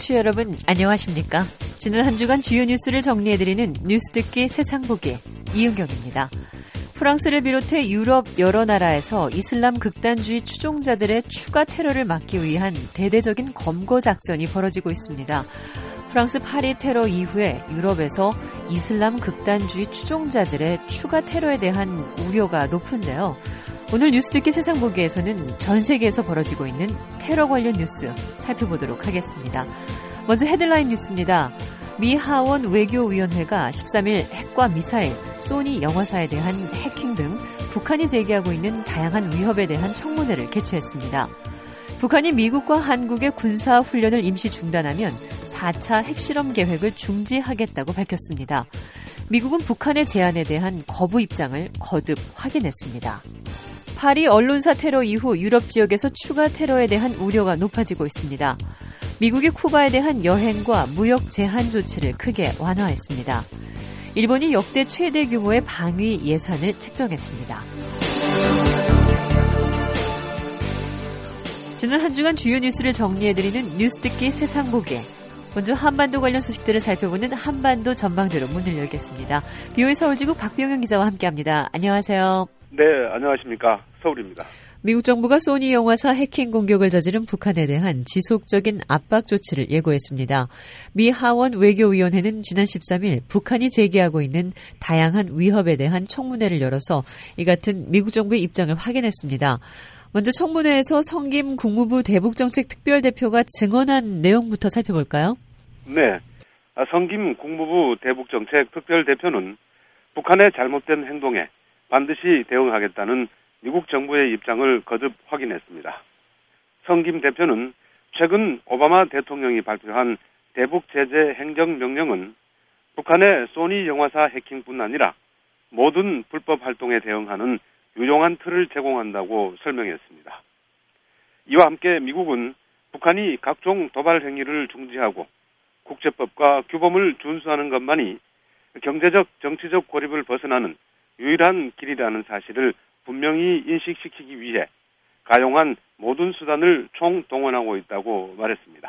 청취자 여러분 안녕하십니까? 지난 한 주간 주요 뉴스를 정리해드리는 뉴스 듣기 세상보기 이은경입니다. 프랑스를 비롯해 유럽 여러 나라에서 이슬람 극단주의 추종자들의 추가 테러를 막기 위한 대대적인 검거 작전이 벌어지고 있습니다. 프랑스 파리 테러 이후에 유럽에서 이슬람 극단주의 추종자들의 추가 테러에 대한 우려가 높은데요. 오늘 뉴스 듣기 세상보기에서는 전 세계에서 벌어지고 있는 테러 관련 뉴스 살펴보도록 하겠습니다. 먼저 헤드라인 뉴스입니다. 미 하원 외교위원회가 13일 핵과 미사일, 소니 영화사에 대한 해킹 등 북한이 제기하고 있는 다양한 위협에 대한 청문회를 개최했습니다. 북한이 미국과 한국의 군사훈련을 임시 중단하면 4차 핵실험 계획을 중지하겠다고 밝혔습니다. 미국은 북한의 제안에 대한 거부 입장을 거듭 확인했습니다. 파리 언론사 테러 이후 유럽 지역에서 추가 테러에 대한 우려가 높아지고 있습니다. 미국이 쿠바에 대한 여행과 무역 제한 조치를 크게 완화했습니다. 일본이 역대 최대 규모의 방위 예산을 책정했습니다. 지난 한 주간 주요 뉴스를 정리해드리는 뉴스 듣기 세상보기. 먼저 한반도 관련 소식들을 살펴보는 한반도 전망대로 문을 열겠습니다. BOA 서울지국 박병현 기자와 함께합니다. 안녕하세요. 네, 안녕하십니까. 서울입니다. 미국 정부가 소니 영화사 해킹 공격을 저지른 북한에 대한 지속적인 압박 조치를 예고했습니다. 미 하원 외교위원회는 지난 13일 북한이 제기하고 있는 다양한 위협에 대한 청문회를 열어서 이 같은 미국 정부의 입장을 확인했습니다. 먼저 청문회에서 성김 국무부 대북정책특별대표가 증언한 내용부터 살펴볼까요? 네, 성김 국무부 대북정책특별대표는 북한의 잘못된 행동에 반드시 대응하겠다는 미국 정부의 입장을 거듭 확인했습니다. 성김 대표는 최근 오바마 대통령이 발표한 대북 제재 행정명령은 북한의 소니 영화사 해킹뿐 아니라 모든 불법 활동에 대응하는 유용한 틀을 제공한다고 설명했습니다. 이와 함께 미국은 북한이 각종 도발 행위를 중지하고 국제법과 규범을 준수하는 것만이 경제적, 정치적 고립을 벗어나는 유일한 길이라는 사실을 분명히 인식시키기 위해 가용한 모든 수단을 총동원하고 있다고 말했습니다.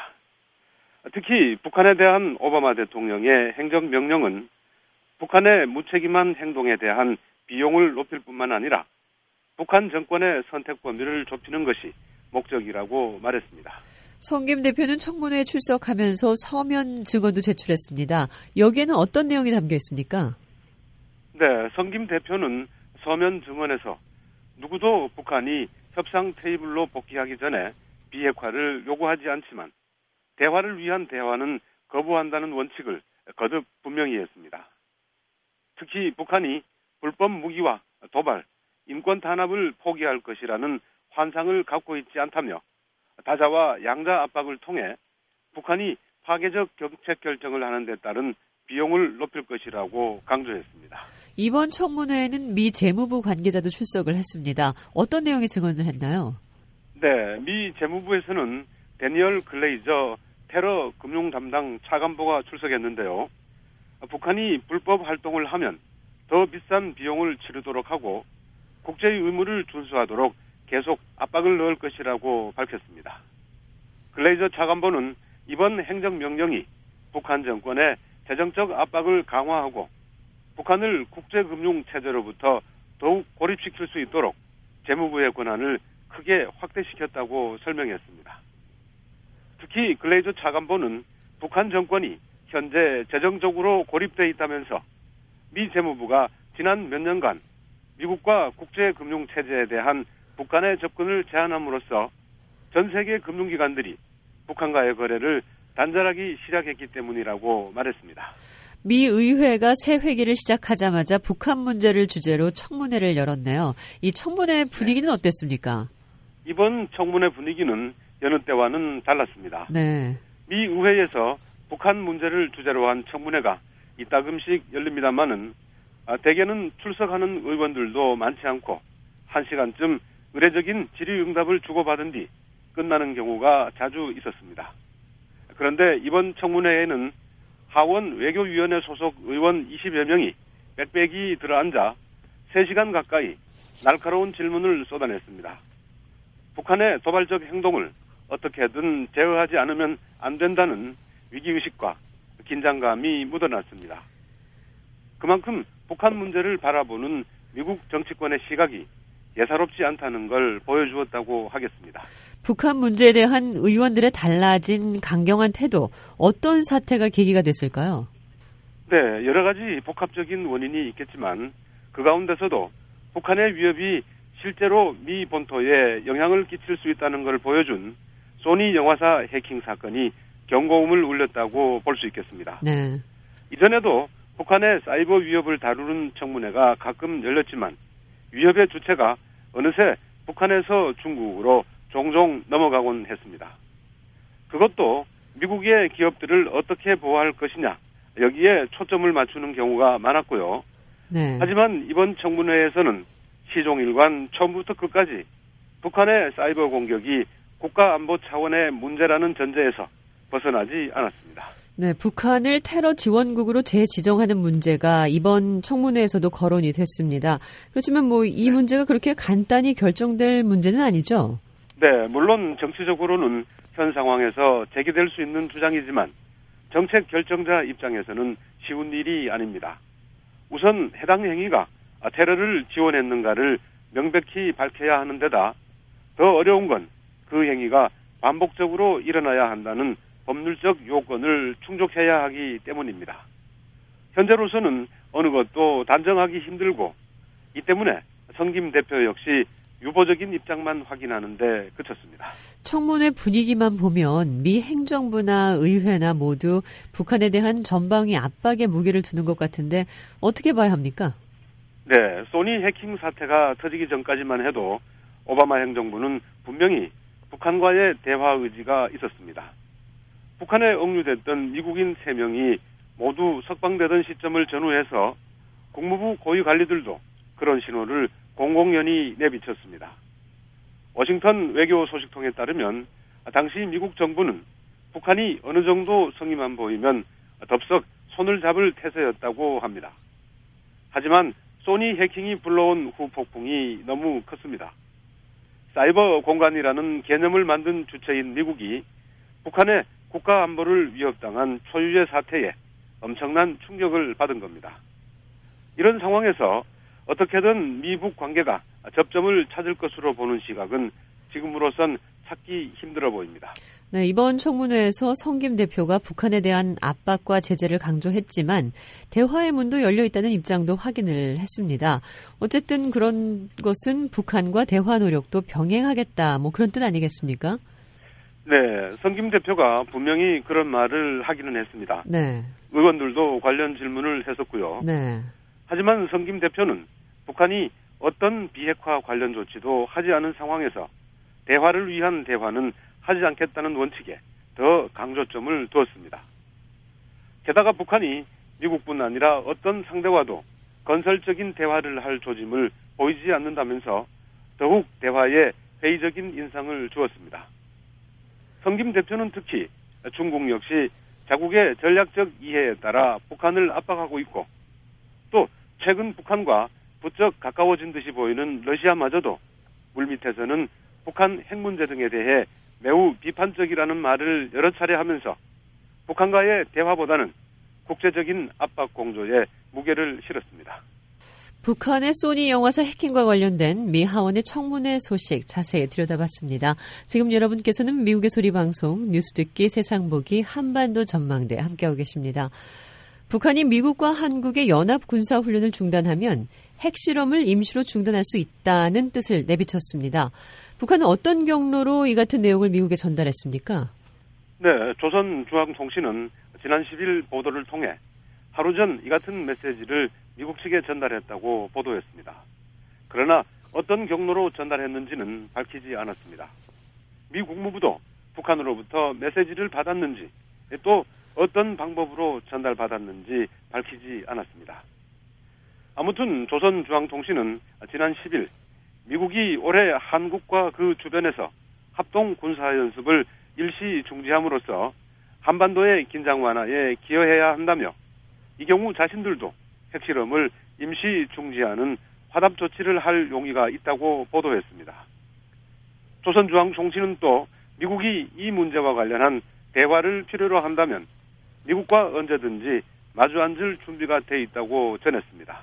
특히 북한에 대한 오바마 대통령의 행정명령은 북한의 무책임한 행동에 대한 비용을 높일 뿐만 아니라 북한 정권의 선택 범위를 좁히는 것이 목적이라고 말했습니다. 성김 대표는 청문회에 출석하면서 서면 증언도 제출했습니다. 여기에는 어떤 내용이 담겨 있습니까? 네, 성김 대표는 서면 증언에서 누구도 북한이 협상 테이블로 복귀하기 전에 비핵화를 요구하지 않지만 대화를 위한 대화는 거부한다는 원칙을 거듭 분명히 했습니다. 특히 북한이 불법 무기와 도발, 인권 탄압을 포기할 것이라는 환상을 갖고 있지 않다며 다자와 양자 압박을 통해 북한이 파괴적 정책 결정을 하는 데 따른 비용을 높일 것이라고 강조했습니다. 이번 청문회에는 미 재무부 관계자도 출석을 했습니다. 어떤 내용의 증언을 했나요? 네, 미 재무부에서는 데니얼 글레이저 테러 금융 담당 차관보가 출석했는데요. 북한이 불법 활동을 하면 더 비싼 비용을 치르도록 하고 국제의 의무를 준수하도록 계속 압박을 넣을 것이라고 밝혔습니다. 글레이저 차관보는 이번 행정명령이 북한 정권의 재정적 압박을 강화하고 북한을 국제금융체제로부터 더욱 고립시킬 수 있도록 재무부의 권한을 크게 확대시켰다고 설명했습니다. 특히 글레이저 차관보는 북한 정권이 현재 재정적으로 고립돼 있다면서 미 재무부가 지난 몇 년간 미국과 국제금융체제에 대한 북한의 접근을 제한함으로써 전 세계 금융기관들이 북한과의 거래를 단절하기 시작했기 때문이라고 말했습니다. 미 의회가 새 회기를 시작하자마자 북한 문제를 주제로 청문회를 열었네요. 이 청문회 분위기는 어땠습니까? 이번 청문회 분위기는 여느 때와는 달랐습니다. 네. 미 의회에서 북한 문제를 주제로 한 청문회가 이따금씩 열립니다마는 대개는 출석하는 의원들도 많지 않고 1시간쯤 의례적인 질의응답을 주고받은 뒤 끝나는 경우가 자주 있었습니다. 그런데 이번 청문회에는 하원 외교위원회 소속 의원 20여 명이 빽빽이 들어앉아 3시간 가까이 날카로운 질문을 쏟아냈습니다. 북한의 도발적 행동을 어떻게든 제어하지 않으면 안 된다는 위기의식과 긴장감이 묻어났습니다. 그만큼 북한 문제를 바라보는 미국 정치권의 시각이 예사롭지 않다는 걸 보여주었다고 하겠습니다. 북한 문제에 대한 의원들의 달라진 강경한 태도, 어떤 사태가 계기가 됐을까요? 네, 여러 가지 복합적인 원인이 있겠지만 그 가운데서도 북한의 위협이 실제로 미 본토에 영향을 끼칠 수 있다는 걸 보여준 소니 영화사 해킹 사건이 경고음을 울렸다고 볼 수 있겠습니다. 네. 이전에도 북한의 사이버 위협을 다루는 청문회가 가끔 열렸지만 위협의 주체가 어느새 북한에서 중국으로 종종 넘어가곤 했습니다. 그것도 미국의 기업들을 어떻게 보호할 것이냐, 여기에 초점을 맞추는 경우가 많았고요. 네. 하지만 이번 청문회에서는 시종일관 처음부터 끝까지 북한의 사이버 공격이 국가안보 차원의 문제라는 전제에서 벗어나지 않았습니다. 네, 북한을 테러 지원국으로 재지정하는 문제가 이번 청문회에서도 거론이 됐습니다. 그렇지만 이 문제가 그렇게 간단히 결정될 문제는 아니죠? 네, 물론 정치적으로는 현 상황에서 제기될 수 있는 주장이지만 정책 결정자 입장에서는 쉬운 일이 아닙니다. 우선 해당 행위가 테러를 지원했는가를 명백히 밝혀야 하는 데다 더 어려운 건 그 행위가 반복적으로 일어나야 한다는 법률적 요건을 충족해야 하기 때문입니다. 현재로서는 어느 것도 단정하기 힘들고 이 때문에 성김 대표 역시 유보적인 입장만 확인하는데 그쳤습니다. 청문회 분위기만 보면 미 행정부나 의회나 모두 북한에 대한 전방위 압박에 무게를 두는 것 같은데 어떻게 봐야 합니까? 네, 소니 해킹 사태가 터지기 전까지만 해도 오바마 행정부는 분명히 북한과의 대화 의지가 있었습니다. 북한에 억류됐던 미국인 3명이 모두 석방되던 시점을 전후해서 국무부 고위 관리들도 그런 신호를 공공연히 내비쳤습니다. 워싱턴 외교 소식통에 따르면 당시 미국 정부는 북한이 어느 정도 성의만 보이면 덥석 손을 잡을 태세였다고 합니다. 하지만 소니 해킹이 불러온 후폭풍이 너무 컸습니다. 사이버 공간이라는 개념을 만든 주체인 미국이 북한의 국가 안보를 위협당한 초유의 사태에 엄청난 충격을 받은 겁니다. 이런 상황에서 어떻게든 미북 관계가 접점을 찾을 것으로 보는 시각은 지금으로선 찾기 힘들어 보입니다. 네, 이번 청문회에서 성김 대표가 북한에 대한 압박과 제재를 강조했지만 대화의 문도 열려 있다는 입장도 확인을 했습니다. 어쨌든 그런 것은 북한과 대화 노력도 병행하겠다, 그런 뜻 아니겠습니까? 네, 성김 대표가 분명히 그런 말을 하기는 했습니다. 네. 의원들도 관련 질문을 했었고요. 네. 하지만 성김 대표는 북한이 어떤 비핵화 관련 조치도 하지 않은 상황에서 대화를 위한 대화는 하지 않겠다는 원칙에 더 강조점을 두었습니다. 게다가 북한이 미국뿐 아니라 어떤 상대와도 건설적인 대화를 할 조짐을 보이지 않는다면서 더욱 대화에 회의적인 인상을 주었습니다. 성김 대표는 특히 중국 역시 자국의 전략적 이해에 따라 북한을 압박하고 있고 또 최근 북한과 부쩍 가까워진 듯이 보이는 러시아마저도 물밑에서는 북한 핵 문제 등에 대해 매우 비판적이라는 말을 여러 차례 하면서 북한과의 대화보다는 국제적인 압박 공조에 무게를 실었습니다. 북한의 소니 영화사 해킹과 관련된 미 하원의 청문회 소식 자세히 들여다봤습니다. 지금 여러분께서는 미국의 소리방송 뉴스 듣기 세상보기 한반도 전망대 함께하고 계십니다. 북한이 미국과 한국의 연합 군사훈련을 중단하면 핵실험을 임시로 중단할 수 있다는 뜻을 내비쳤습니다. 북한은 어떤 경로로 이 같은 내용을 미국에 전달했습니까? 네, 조선중앙통신은 지난 10일 보도를 통해 하루 전 이 같은 메시지를 미국 측에 전달했다고 보도했습니다. 그러나 어떤 경로로 전달했는지는 밝히지 않았습니다. 미 국무부도 북한으로부터 메시지를 받았는지 또 어떤 방법으로 전달받았는지 밝히지 않았습니다. 아무튼 조선중앙통신은 지난 10일 미국이 올해 한국과 그 주변에서 합동 군사연습을 일시 중지함으로써 한반도의 긴장 완화에 기여해야 한다며 이 경우 자신들도 핵실험을 임시 중지하는 화답 조치를 할 용의가 있다고 보도했습니다. 조선중앙통신은 또 미국이 이 문제와 관련한 대화를 필요로 한다면 미국과 언제든지 마주 앉을 준비가 돼 있다고 전했습니다.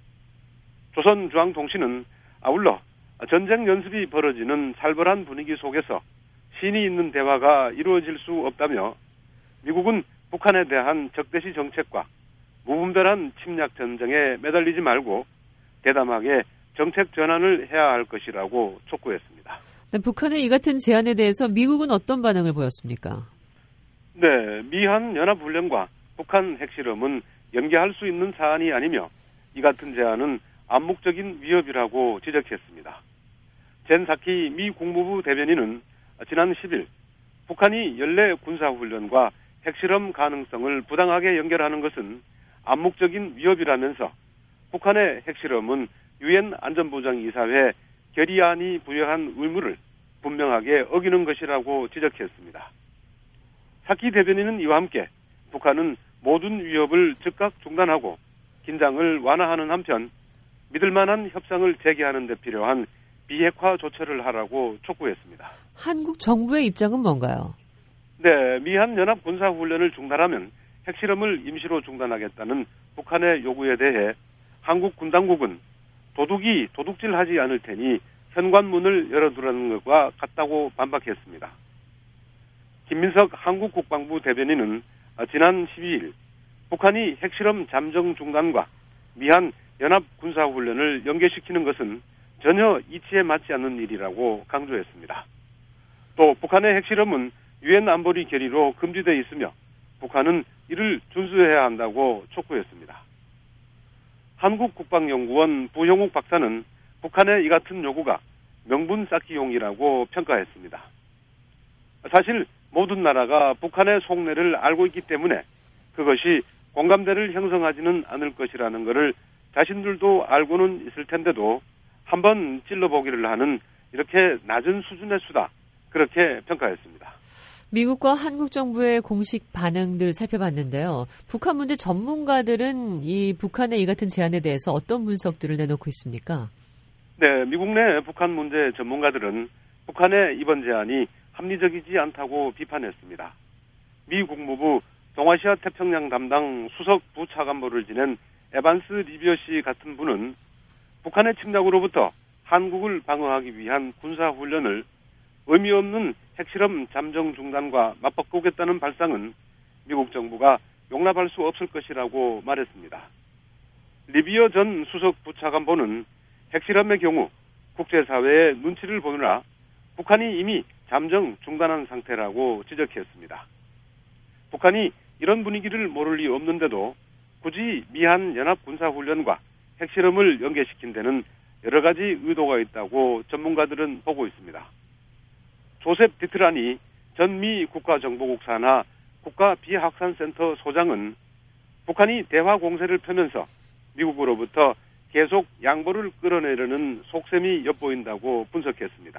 조선중앙통신은 아울러 전쟁 연습이 벌어지는 살벌한 분위기 속에서 신이 있는 대화가 이루어질 수 없다며 미국은 북한에 대한 적대시 정책과 무분별한 침략 전쟁에 매달리지 말고 대담하게 정책 전환을 해야 할 것이라고 촉구했습니다. 네, 북한의 이 같은 제안에 대해서 미국은 어떤 반응을 보였습니까? 네, 미한 연합훈련과 북한 핵실험은 연계할 수 있는 사안이 아니며 이 같은 제안은 암묵적인 위협이라고 지적했습니다. 젠 사키 미 국무부 대변인은 지난 10일 북한이 연례 군사훈련과 핵실험 가능성을 부당하게 연결하는 것은 암묵적인 위협이라면서 북한의 핵실험은 유엔 안전보장이사회 결의안이 부여한 의무를 분명하게 어기는 것이라고 지적했습니다. 사키 대변인은 이와 함께 북한은 모든 위협을 즉각 중단하고 긴장을 완화하는 한편 믿을 만한 협상을 재개하는 데 필요한 비핵화 조처를 하라고 촉구했습니다. 한국 정부의 입장은 뭔가요? 네, 미한 연합 군사훈련을 중단하면 핵실험을 임시로 중단하겠다는 북한의 요구에 대해 한국 군 당국은 도둑이 도둑질하지 않을 테니 현관문을 열어두라는 것과 같다고 반박했습니다. 김민석 한국 국방부 대변인은 지난 12일 북한이 핵실험 잠정 중단과 미한 연합 군사훈련을 연계시키는 것은 전혀 이치에 맞지 않는 일이라고 강조했습니다. 또 북한의 핵실험은 유엔 안보리 결의로 금지되어 있으며 북한은 이를 준수해야 한다고 촉구했습니다. 한국국방연구원 부형욱 박사는 북한의 이 같은 요구가 명분 쌓기용이라고 평가했습니다. 사실 모든 나라가 북한의 속내를 알고 있기 때문에 그것이 공감대를 형성하지는 않을 것이라는 것을 자신들도 알고는 있을 텐데도 한번 찔러보기를 하는 이렇게 낮은 수준의 수다, 그렇게 평가했습니다. 미국과 한국 정부의 공식 반응들 살펴봤는데요. 북한 문제 전문가들은 이 북한의 이 같은 제안에 대해서 어떤 분석들을 내놓고 있습니까? 네, 미국 내 북한 문제 전문가들은 북한의 이번 제안이 합리적이지 않다고 비판했습니다. 미 국무부 동아시아 태평양 담당 수석 부차관보를 지낸 에반스 리비어 씨 같은 분은 북한의 침략으로부터 한국을 방어하기 위한 군사훈련을 의미 없는 핵실험 잠정 중단과 맞바꾸겠다는 발상은 미국 정부가 용납할 수 없을 것이라고 말했습니다. 리비어 전 수석 부차관보는 핵실험의 경우 국제사회의 눈치를 보느라 북한이 이미 잠정 중단한 상태라고 지적했습니다. 북한이 이런 분위기를 모를 리 없는데도 굳이 미한 연합군사훈련과 핵실험을 연계시킨 데는 여러 가지 의도가 있다고 전문가들은 보고 있습니다. 조셉 디트라니 전 미 국가정보국 산하 국가비핵화센터 소장은 북한이 대화 공세를 펴면서 미국으로부터 계속 양보를 끌어내려는 속셈이 엿보인다고 분석했습니다.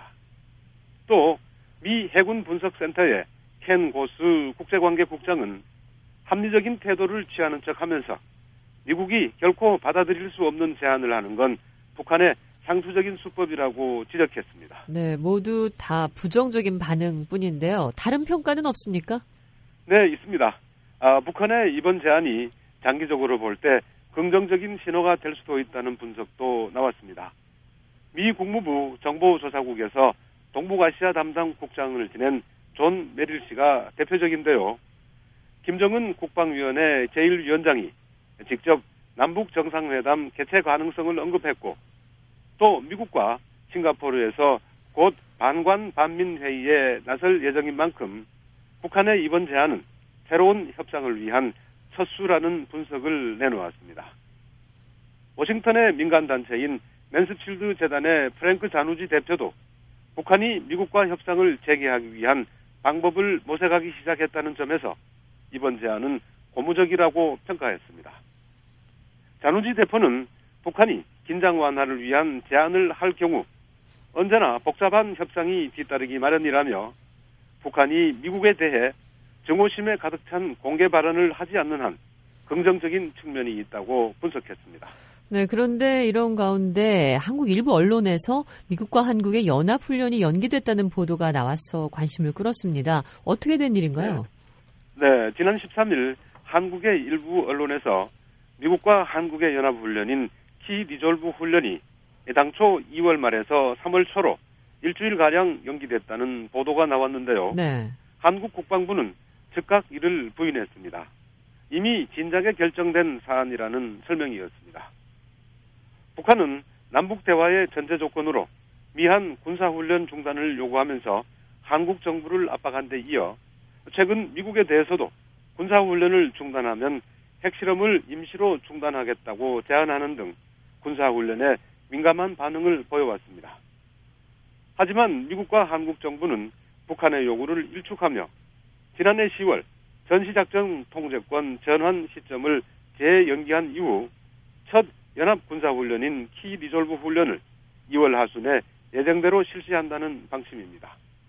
또 미 해군 분석센터의 켄 고스 국제관계국장은 합리적인 태도를 취하는 척하면서 미국이 결코 받아들일 수 없는 제안을 하는 건 북한의 상투적인 수법이라고 지적했습니다. 네, 모두 다 부정적인 반응뿐인데요. 다른 평가는 없습니까? 네, 있습니다. 북한의 이번 제안이 장기적으로 볼 때 긍정적인 신호가 될 수도 있다는 분석도 나왔습니다. 미 국무부 정보조사국에서 동북아시아 담당 국장을 지낸 존 메릴 씨가 대표적인데요. 김정은 국방위원회 제1위원장이 직접 남북 정상회담 개최 가능성을 언급했고 또 미국과 싱가포르에서 곧 반관 반민회의에 나설 예정인 만큼 북한의 이번 제안은 새로운 협상을 위한 첫 수라는 분석을 내놓았습니다. 워싱턴의 민간단체인 맨스필드 재단의 프랭크 자누지 대표도 북한이 미국과 협상을 재개하기 위한 방법을 모색하기 시작했다는 점에서 이번 제안은 고무적이라고 평가했습니다. 자누지 대표는 북한이 긴장 완화를 위한 제안을 할 경우 언제나 복잡한 협상이 뒤따르기 마련이라며 북한이 미국에 대해 증오심에 가득 찬 공개 발언을 하지 않는 한 긍정적인 측면이 있다고 분석했습니다. 네, 그런데 이런 가운데 한국 일부 언론에서 미국과 한국의 연합훈련이 연기됐다는 보도가 나와서 관심을 끌었습니다. 어떻게 된 일인가요? 네, 지난 13일 한국의 일부 언론에서 미국과 한국의 연합훈련인 키 리졸브 훈련이 당초 2월 말에서 3월 초로 일주일가량 연기됐다는 보도가 나왔는데요. 네. 한국 국방부는 즉각 이를 부인했습니다. 이미 진작에 결정된 사안이라는 설명이었습니다. 북한은 남북 대화의 전제 조건으로 미한 군사훈련 중단을 요구하면서 한국 정부를 압박한 데 이어 최근 미국에 대해서도 군사훈련을 중단하면 핵실험을 임시로 중단하겠다고 제안하는 등 군사훈련에 민감한 반응을 보여왔습니다. 하지만 미국과 한국 정부는 북한의 요구를 일축하며 지난해 10월 전시작전 통제권 전환 시점을 재연기한 이후 첫 연합군사훈련인 키 리졸브 훈련을 2월 하순에 예정대로 실시한다는 방침입니다.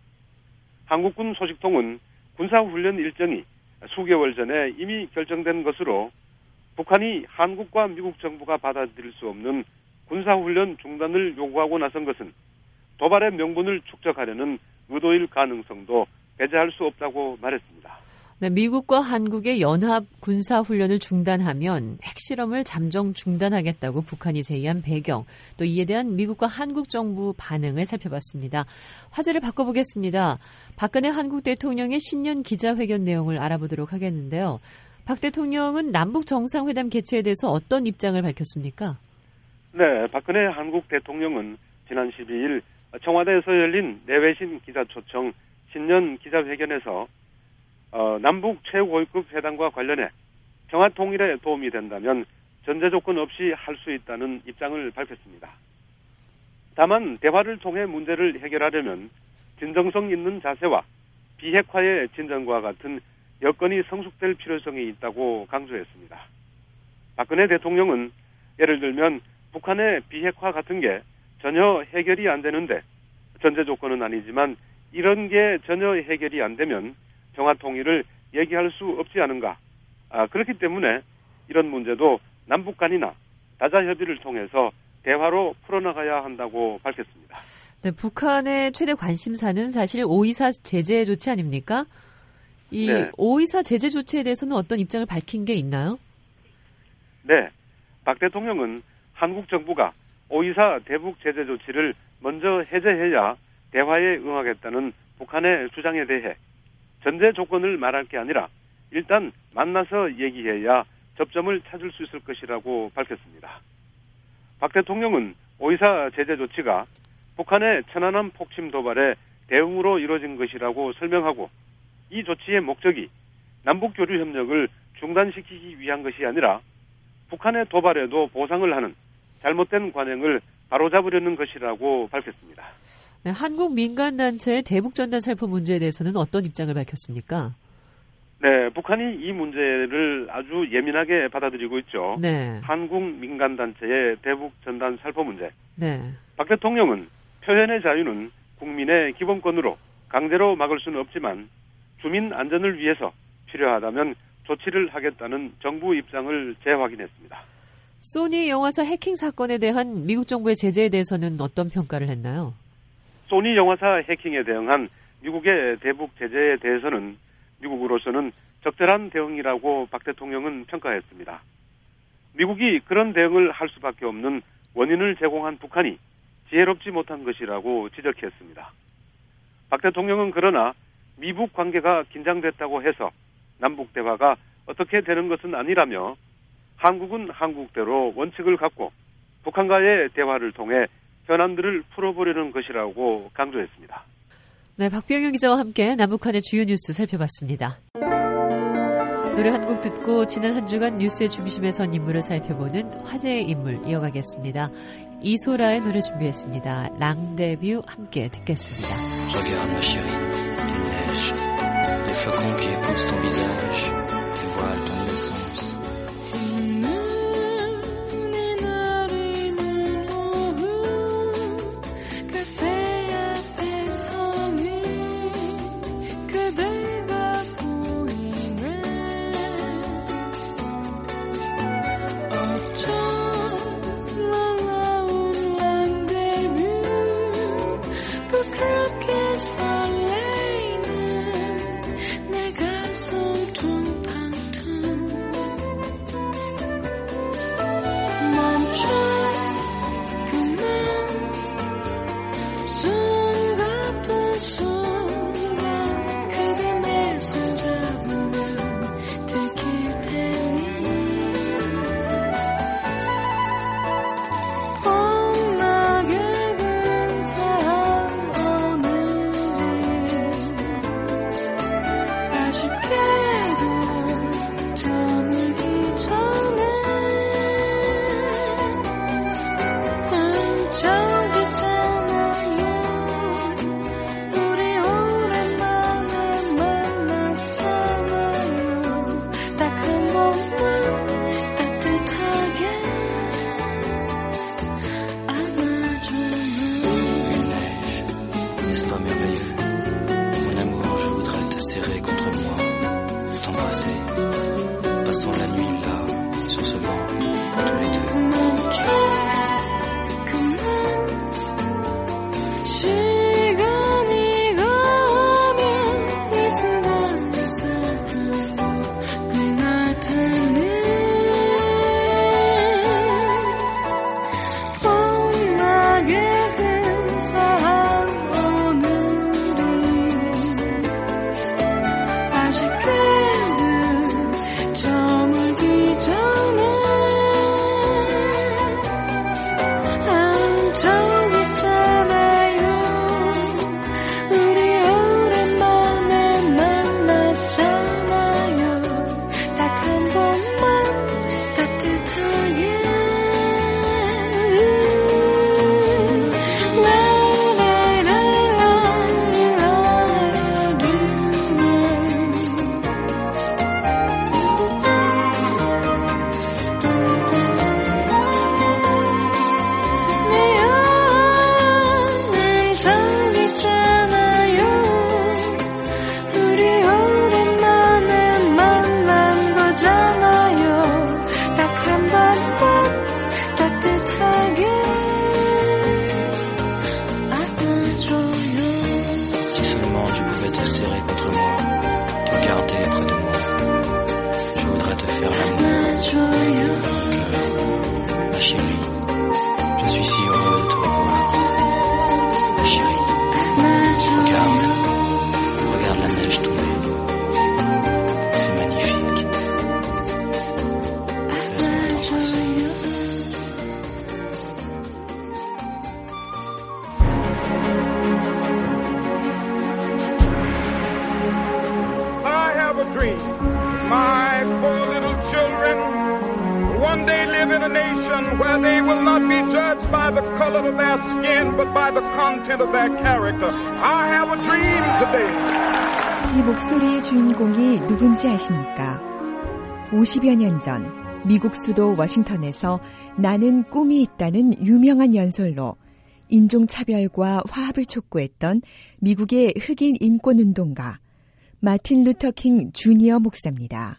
한국군 소식통은 군사훈련 일정이 수개월 전에 이미 결정된 것으로 북한이 한국과 미국 정부가 받아들일 수 없는 군사훈련 중단을 요구하고 나선 것은 도발의 명분을 축적하려는 의도일 가능성도 배제할 수 없다고 말했습니다. 네, 미국과 한국의 연합 군사훈련을 중단하면 핵실험을 잠정 중단하겠다고 북한이 제의한 배경, 또 이에 대한 미국과 한국 정부 반응을 살펴봤습니다. 화제를 바꿔보겠습니다. 박근혜 한국 대통령의 신년 기자회견 내용을 알아보도록 하겠는데요. 박 대통령은 남북 정상회담 개최에 대해서 어떤 입장을 밝혔습니까? 네, 박근혜 한국 대통령은 지난 12일 청와대에서 열린 내외신 기자 초청 신년 기자회견에서 남북 최고위급 회담과 관련해 평화 통일에 도움이 된다면 전제 조건 없이 할 수 있다는 입장을 밝혔습니다. 다만 대화를 통해 문제를 해결하려면 진정성 있는 자세와 비핵화의 진전과 같은 여건이 성숙될 필요성이 있다고 강조했습니다. 박근혜 대통령은 예를 들면 북한의 비핵화 같은 게 전혀 해결이 안 되는데 전제 조건은 아니지만 이런 게 전혀 해결이 안 되면 평화 통일을 얘기할 수 없지 않은가. 그렇기 때문에 이런 문제도 남북 간이나 다자 협의를 통해서 대화로 풀어나가야 한다고 밝혔습니다. 네, 북한의 최대 관심사는 사실 5.24 제재 조치 아닙니까? 이 네. 5.24 제재 조치에 대해서는 어떤 입장을 밝힌 게 있나요? 네. 박 대통령은 한국 정부가 5.24 대북 제재 조치를 먼저 해제해야 대화에 응하겠다는 북한의 주장에 대해 전제 조건을 말할 게 아니라 일단 만나서 얘기해야 접점을 찾을 수 있을 것이라고 밝혔습니다. 박 대통령은 5.24 제재 조치가 북한의 천안함 폭침 도발에 대응으로 이루어진 것이라고 설명하고 이 조치의 목적이 남북교류 협력을 중단시키기 위한 것이 아니라 북한의 도발에도 보상을 하는 잘못된 관행을 바로잡으려는 것이라고 밝혔습니다. 네, 한국 민간단체의 대북전단 살포 문제에 대해서는 어떤 입장을 밝혔습니까? 네, 북한이 이 문제를 아주 예민하게 받아들이고 있죠. 네. 한국 민간단체의 대북전단 살포 문제. 네. 박 대통령은 표현의 자유는 국민의 기본권으로 강제로 막을 수는 없지만 주민 안전을 위해서 필요하다면 조치를 하겠다는 정부 입장을 재확인했습니다. 소니 영화사 해킹 사건에 대한 미국 정부의 제재에 대해서는 어떤 평가를 했나요? 소니 영화사 해킹에 대응한 미국의 대북 제재에 대해서는 미국으로서는 적절한 대응이라고 박 대통령은 평가했습니다. 미국이 그런 대응을 할 수밖에 없는 원인을 제공한 북한이 지혜롭지 못한 것이라고 지적했습니다. 박 대통령은 그러나 미북 관계가 긴장됐다고 해서 남북 대화가 어떻게 되는 것은 아니라며 한국은 한국대로 원칙을 갖고 북한과의 대화를 통해 현안들을 풀어보려는 것이라고 강조했습니다. 네, 박병영 기자와 함께 남북한의 주요 뉴스 살펴봤습니다. 노래 한 곡 듣고 지난 한 주간 뉴스의 중심에 선 인물을 살펴보는 화제의 인물 이어가겠습니다. 이소라의 노래 준비했습니다. 랑데뷰 함께 듣겠습니다. Regarde ma chérie, il neige, les flocons qui épousent ton visage, qui voilent ton innocence. 설레는 내 가슴 퉁 이 목소리의 주인공이 누군지 아십니까? 50여 년 전 미국 수도 워싱턴에서 나는 꿈이 있다는 유명한 연설로 인종차별과 화합을 촉구했던 미국의 흑인 인권운동가 마틴 루터 킹 주니어 목사입니다.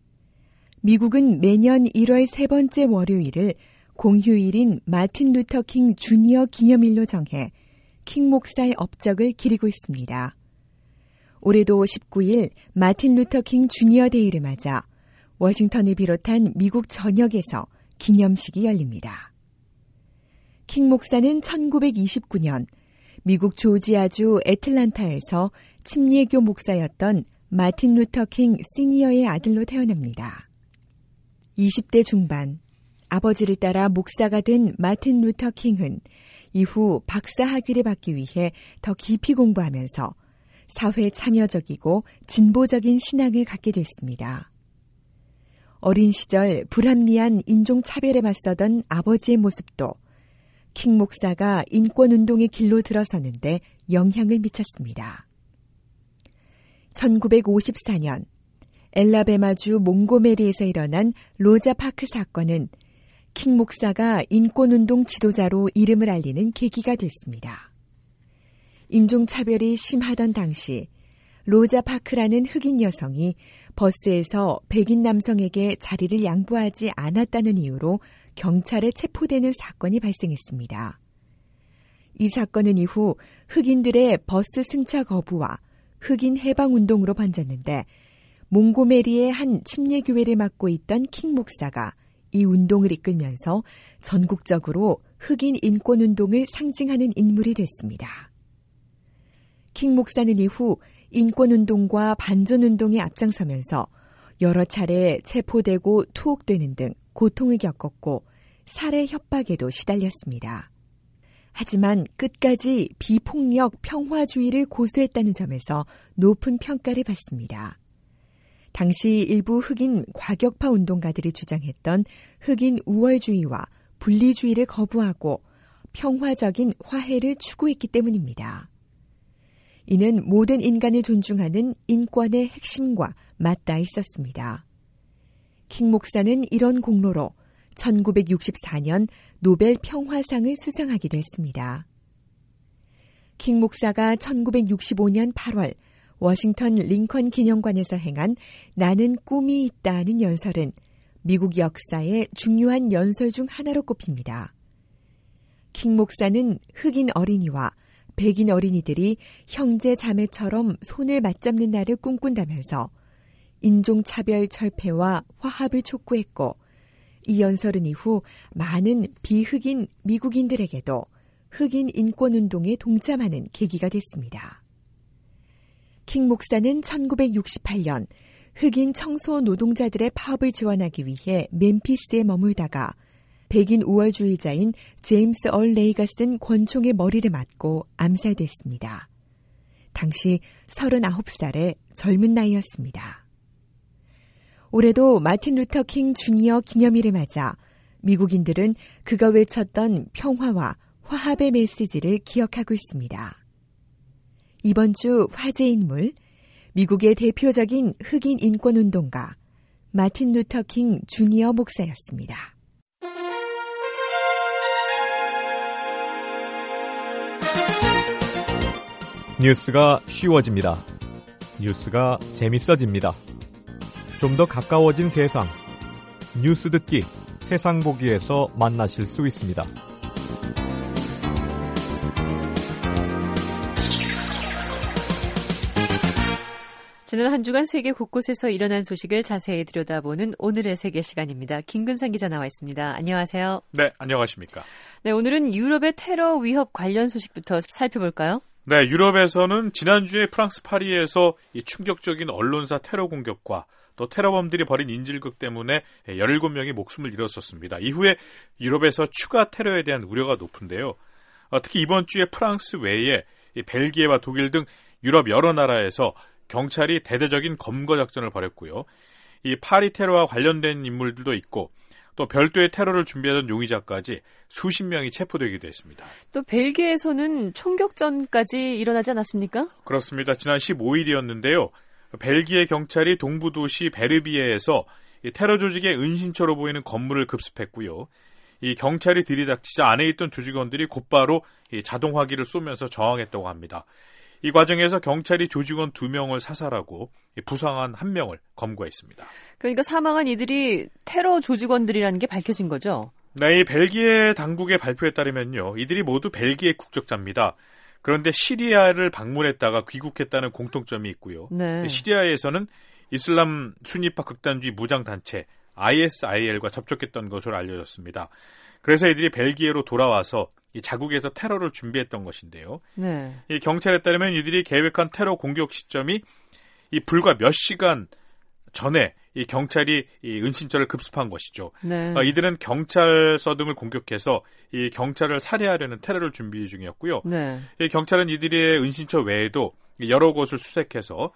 미국은 매년 1월 세 번째 월요일을 공휴일인 마틴 루터 킹 주니어 기념일로 정해 킹 목사의 업적을 기리고 있습니다. 올해도 19일 마틴 루터 킹 주니어 데이를 맞아 워싱턴을 비롯한 미국 전역에서 기념식이 열립니다. 킹 목사는 1929년 미국 조지아주 애틀란타에서 침례교 목사였던 마틴 루터 킹 시니어의 아들로 태어납니다. 20대 중반 아버지를 따라 목사가 된 마틴 루터 킹은 이후 박사 학위를 받기 위해 더 깊이 공부하면서 사회 참여적이고 진보적인 신앙을 갖게 됐습니다. 어린 시절 불합리한 인종차별에 맞서던 아버지의 모습도 킹 목사가 인권운동의 길로 들어서는데 영향을 미쳤습니다. 1954년 엘라베마주 몽고메리에서 일어난 로자 파크 사건은 킹 목사가 인권운동 지도자로 이름을 알리는 계기가 됐습니다. 인종차별이 심하던 당시 로자 파크라는 흑인 여성이 버스에서 백인 남성에게 자리를 양보하지 않았다는 이유로 경찰에 체포되는 사건이 발생했습니다. 이 사건은 이후 흑인들의 버스 승차 거부와 흑인 해방운동으로 번졌는데 몽고메리의 한 침례교회를 맡고 있던 킹 목사가 이 운동을 이끌면서 전국적으로 흑인 인권운동을 상징하는 인물이 됐습니다. 킹 목사는 이후 인권운동과 반전운동에 앞장서면서 여러 차례 체포되고 투옥되는 등 고통을 겪었고 살해 협박에도 시달렸습니다. 하지만 끝까지 비폭력 평화주의를 고수했다는 점에서 높은 평가를 받습니다. 당시 일부 흑인 과격파 운동가들이 주장했던 흑인 우월주의와 분리주의를 거부하고 평화적인 화해를 추구했기 때문입니다. 이는 모든 인간을 존중하는 인권의 핵심과 맞닿아 있었습니다. 킹 목사는 이런 공로로 1964년 노벨 평화상을 수상하기도 했습니다. 킹 목사가 1965년 8월 워싱턴 링컨 기념관에서 행한 나는 꿈이 있다는 연설은 미국 역사의 중요한 연설 중 하나로 꼽힙니다. 킹 목사는 흑인 어린이와 백인 어린이들이 형제 자매처럼 손을 맞잡는 날을 꿈꾼다면서 인종차별 철폐와 화합을 촉구했고, 이 연설은 이후 많은 비흑인 미국인들에게도 흑인 인권운동에 동참하는 계기가 됐습니다. 킹 목사는 1968년 흑인 청소 노동자들의 파업을 지원하기 위해 멤피스에 머물다가 백인 우월주의자인 제임스 얼 레이가 쓴 권총의 머리를 맞고 암살됐습니다. 당시 39살의 젊은 나이였습니다. 올해도 마틴 루터 킹 주니어 기념일을 맞아 미국인들은 그가 외쳤던 평화와 화합의 메시지를 기억하고 있습니다. 이번 주 화제 인물, 미국의 대표적인 흑인 인권운동가 마틴 루터 킹 주니어 목사였습니다. 뉴스가 쉬워집니다. 뉴스가 재밌어집니다. 좀 더 가까워진 세상. 뉴스 듣기, 세상 보기에서 만나실 수 있습니다. 지난 한 주간 세계 곳곳에서 일어난 소식을 자세히 들여다보는 오늘의 세계 시간입니다. 김근상 기자 나와 있습니다. 안녕하세요. 네, 안녕하십니까. 네, 오늘은 유럽의 테러 위협 관련 소식부터 살펴볼까요? 네, 유럽에서는 지난주에 프랑스 파리에서 이 충격적인 언론사 테러 공격과 또 테러범들이 벌인 인질극 때문에 17명이 목숨을 잃었었습니다. 이후에 유럽에서 추가 테러에 대한 우려가 높은데요. 특히 이번 주에 프랑스 외에 벨기에와 독일 등 유럽 여러 나라에서 경찰이 대대적인 검거 작전을 벌였고요. 이 파리 테러와 관련된 인물들도 있고 또 별도의 테러를 준비하던 용의자까지 수십 명이 체포되기도 했습니다. 또 벨기에에서는 총격전까지 일어나지 않았습니까? 그렇습니다. 지난 15일이었는데요. 벨기에 경찰이 동부 도시 베르비에에서 테러 조직의 은신처로 보이는 건물을 급습했고요. 이 경찰이 들이닥치자 안에 있던 조직원들이 곧바로 자동 화기를 쏘면서 저항했다고 합니다. 이 과정에서 경찰이 조직원 2명을 사살하고 부상한 1명을 검거했습니다. 그러니까 사망한 이들이 테러 조직원들이라는 게 밝혀진 거죠? 네, 이 벨기에 당국의 발표에 따르면요. 이들이 모두 벨기에 국적자입니다. 그런데 시리아를 방문했다가 귀국했다는 공통점이 있고요. 네. 시리아에서는 이슬람 순위파 극단주의 무장단체 ISIL과 접촉했던 것으로 알려졌습니다. 그래서 이들이 벨기에로 돌아와서 이 자국에서 테러를 준비했던 것인데요. 네. 이 경찰에 따르면 이들이 계획한 테러 공격 시점이 이 불과 몇 시간 전에 이 경찰이 이 은신처를 급습한 것이죠. 네. 이들은 경찰서 등을 공격해서 이 경찰을 살해하려는 테러를 준비 중이었고요. 네. 이 경찰은 이들의 은신처 외에도 여러 곳을 수색해서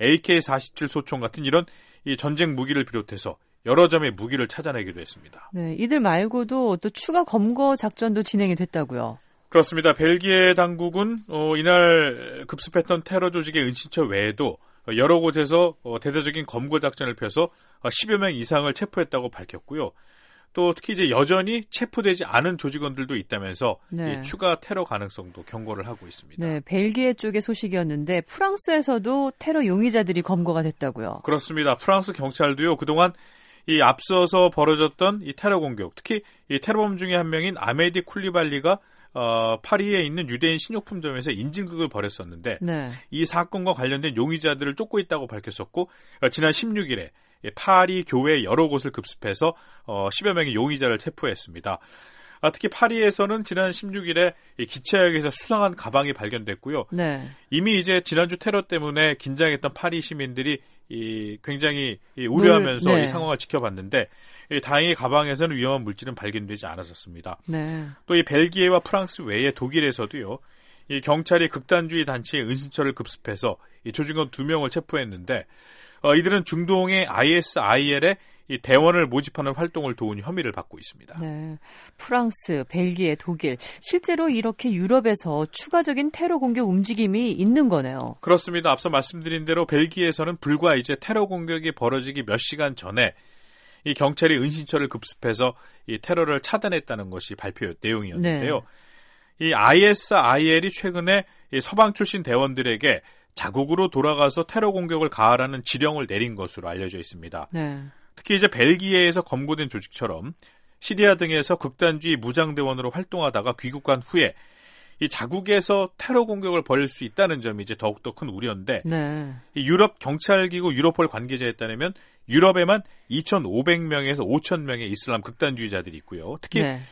AK-47 소총 같은 이런 이 전쟁 무기를 비롯해서 여러 점의 무기를 찾아내기도 했습니다. 네, 이들 말고도 또 추가 검거 작전도 진행이 됐다고요. 그렇습니다. 벨기에 당국은 이날 급습했던 테러 조직의 은신처 외에도 여러 곳에서 대대적인 검거 작전을 펴서 10여 명 이상을 체포했다고 밝혔고요. 또 특히 이제 여전히 체포되지 않은 조직원들도 있다면서 네. 추가 테러 가능성도 경고를 하고 있습니다. 네, 벨기에 쪽의 소식이었는데 프랑스에서도 테러 용의자들이 검거가 됐다고요. 그렇습니다. 프랑스 경찰도요. 그동안 이 앞서서 벌어졌던 이 테러 공격, 특히 이 테러범 중에 한 명인 아메디 쿨리발리가 파리에 있는 유대인 신용품점에서 인증극을 벌였었는데 네. 이 사건과 관련된 용의자들을 쫓고 있다고 밝혔었고 지난 16일에 파리 교회 여러 곳을 급습해서 10여 명의 용의자를 체포했습니다. 특히 파리에서는 지난 16일에 기차역에서 수상한 가방이 발견됐고요. 네. 이미 이제 지난주 테러 때문에 긴장했던 파리 시민들이 굉장히 우려하면서 네. 이 상황을 지켜봤는데 다행히 가방에서는 위험한 물질은 발견되지 않았었습니다. 네. 또 이 벨기에와 프랑스 외에 독일에서도요. 이 경찰이 극단주의 단체의 은신처를 급습해서 이 조직원 2명을 체포했는데 이들은 중동의 ISIL의 이 대원을 모집하는 활동을 도운 혐의를 받고 있습니다. 네, 프랑스, 벨기에, 독일 실제로 이렇게 유럽에서 추가적인 테러 공격 움직임이 있는 거네요. 그렇습니다. 앞서 말씀드린 대로 벨기에에서는 불과 이제 테러 공격이 벌어지기 몇 시간 전에 이 경찰이 은신처를 급습해서 이 테러를 차단했다는 것이 발표 내용이었는데요. 네. 이 ISIL이 최근에 이 서방 출신 대원들에게 자국으로 돌아가서 테러 공격을 가하라는 지령을 내린 것으로 알려져 있습니다. 네. 특히 이제 벨기에에서 검거된 조직처럼 시리아 등에서 극단주의 무장대원으로 활동하다가 귀국한 후에 이 자국에서 테러 공격을 벌일 수 있다는 점이 이제 더욱더 큰 우려인데 네. 이 유럽 경찰기구 유로폴 관계자에 따르면 유럽에만 2,500명에서 5,000명의 이슬람 극단주의자들이 있고요. 특히 네.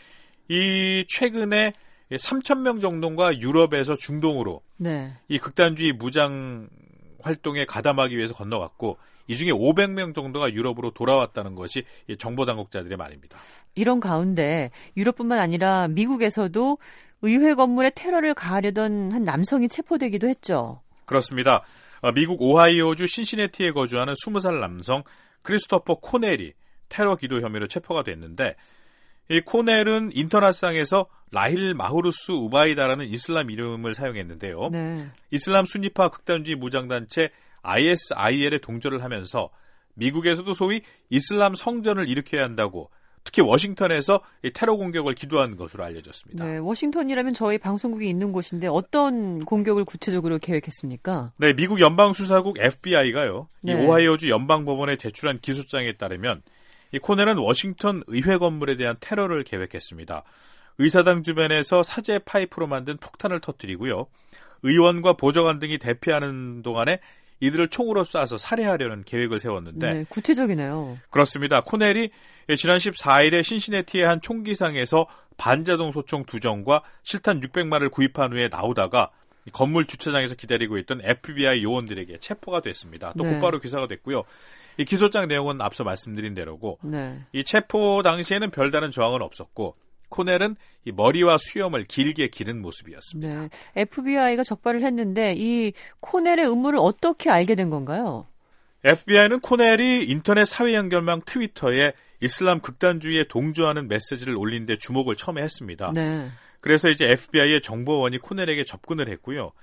이 최근에 3,000명 정도가 유럽에서 중동으로 네. 이 극단주의 무장 활동에 가담하기 위해서 건너갔고 이 중에 500명 정도가 유럽으로 돌아왔다는 것이 정보당국자들의 말입니다. 이런 가운데 유럽뿐만 아니라 미국에서도 의회 건물에 테러를 가하려던 한 남성이 체포되기도 했죠. 그렇습니다. 미국 오하이오주 신시내티에 거주하는 20살 남성 크리스토퍼 코넬이 테러 기도 혐의로 체포가 됐는데 이 코넬은 인터넷상에서 라힐 마흐루스 우바이다라는 이슬람 이름을 사용했는데요. 네. 이슬람 순위파 극단주의 무장단체 ISIL에 동조를 하면서 미국에서도 소위 이슬람 성전을 일으켜야 한다고 특히 워싱턴에서 이 테러 공격을 기도한 것으로 알려졌습니다. 네, 워싱턴이라면 저희 방송국이 있는 곳인데 어떤 공격을 구체적으로 계획했습니까? 네, 미국 연방수사국 FBI가요. 네. 이 오하이오주 연방법원에 제출한 기소장에 따르면 이 코넬은 워싱턴 의회 건물에 대한 테러를 계획했습니다. 의사당 주변에서 사제 파이프로 만든 폭탄을 터뜨리고요. 의원과 보좌관 등이 대피하는 동안에 이들을 총으로 쏴서 살해하려는 계획을 세웠는데 네, 구체적이네요. 그렇습니다. 코넬이 지난 14일에 신시내티의 한 총기상에서 반자동 소총 2정과 실탄 600마를 구입한 후에 나오다가 건물 주차장에서 기다리고 있던 FBI 요원들에게 체포가 됐습니다. 또 네. 곧바로 기사가 됐고요. 이 기소장 내용은 앞서 말씀드린 대로고 네. 이 체포 당시에는 별다른 저항은 없었고 코넬은 이 머리와 수염을 길게 기른 모습이었습니다. 네. FBI가 적발을 했는데 이 코넬의 음모를 어떻게 알게 된 건가요? FBI는 코넬이 인터넷 사회 연결망 트위터에 이슬람 극단주의에 동조하는 메시지를 올린 데 주목을 처음에 했습니다. 네. 그래서 이제 FBI의 정보원이 코넬에게 접근을 했고요.